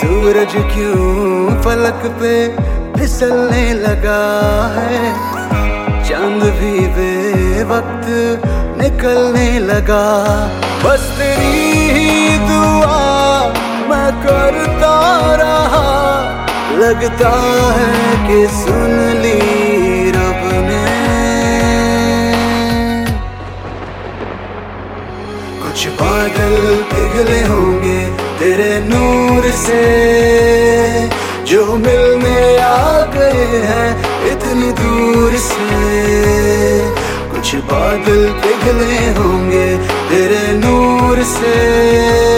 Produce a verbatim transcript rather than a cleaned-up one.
सूरज क्यों फलक पे फिसलने लगा है, चांद भी बेवक्त निकलने लगा। बस तेरी ही दुआ मैं करता रहा, लगता है कि सुन ली रब ने। कुछ बादल पिघले होंगे तेरे नूर से, जो मिलने आ गए हैं इतनी दूर से। कुछ बादल पिघले होंगे तेरे नूर से।